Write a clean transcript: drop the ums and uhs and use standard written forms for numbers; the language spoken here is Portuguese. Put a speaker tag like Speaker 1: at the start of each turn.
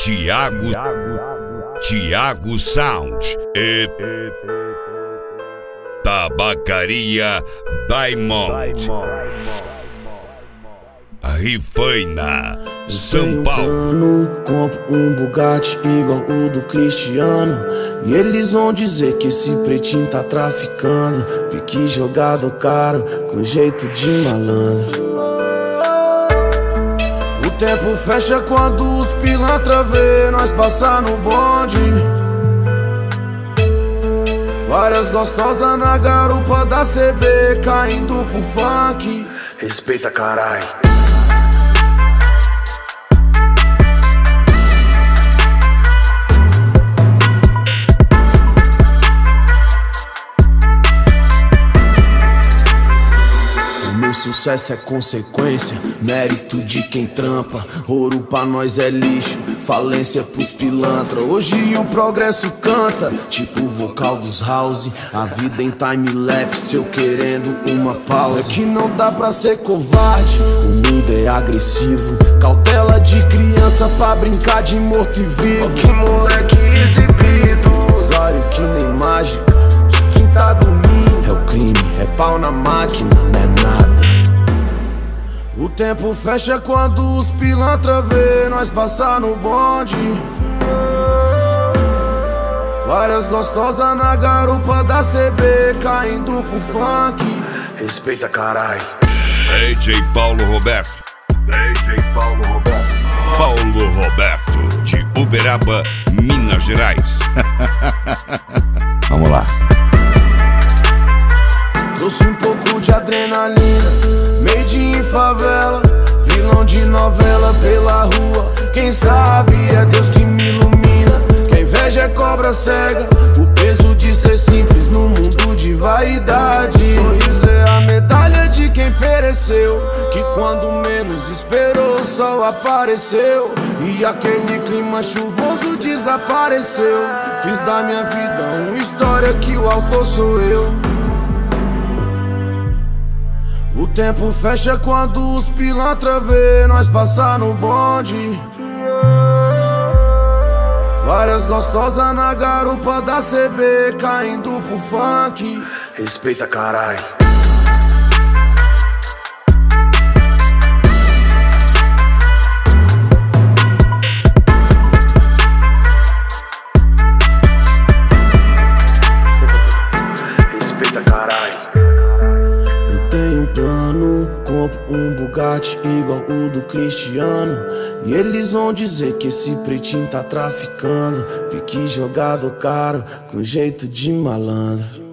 Speaker 1: Thiago Sound e Tabacaria Diamond, Rifaina, São Paulo.
Speaker 2: Compro um Bugatti igual o do Cristiano, e eles vão dizer que esse pretinho tá traficando. Pique jogado caro, com jeito de malandro. O tempo fecha quando os pilantra vê nós passar no bonde. Várias gostosas na garupa da CB, caindo pro funk. Respeita, carai. Meu sucesso é consequência, mérito de quem trampa. Ouro pra nós é lixo, falência pros pilantra. Hoje o progresso canta, tipo o vocal dos house. A vida em time-lapse, eu querendo uma pausa. É que não dá pra ser covarde, o mundo é agressivo. Cautela de criança pra brincar de morto e vivo. Que moleque exibido, usuário que nem mágica de quem tá dormindo. É o crime, é pau na máquina, não é nada. O tempo fecha quando os pilantra vê nós passar no bonde. Várias gostosas na garupa da CB, caindo pro funk. Respeita, carai.
Speaker 1: DJ Paulo Roberto. Paulo Roberto, de Uberaba, Minas Gerais. Vamos lá.
Speaker 2: Trouxe um pouco de adrenalina, made in favela, vilão de novela pela rua. Quem sabe é Deus que me ilumina. Que a inveja é cobra cega, o peso de ser simples no mundo de vaidade. O sorriso é a medalha de quem pereceu, que quando menos esperou o sol apareceu, e aquele clima chuvoso desapareceu. Fiz da minha vida uma história que o autor sou eu. O tempo fecha quando os pilantra vê nós passar no bonde. Várias gostosas na garupa da CB, caindo pro funk. Respeita, carai. Respeita, carai. Tenho um plano, compro um Bugatti igual o do Cristiano, e eles vão dizer que esse pretinho tá traficando. Pique jogado caro, com jeito de malandro.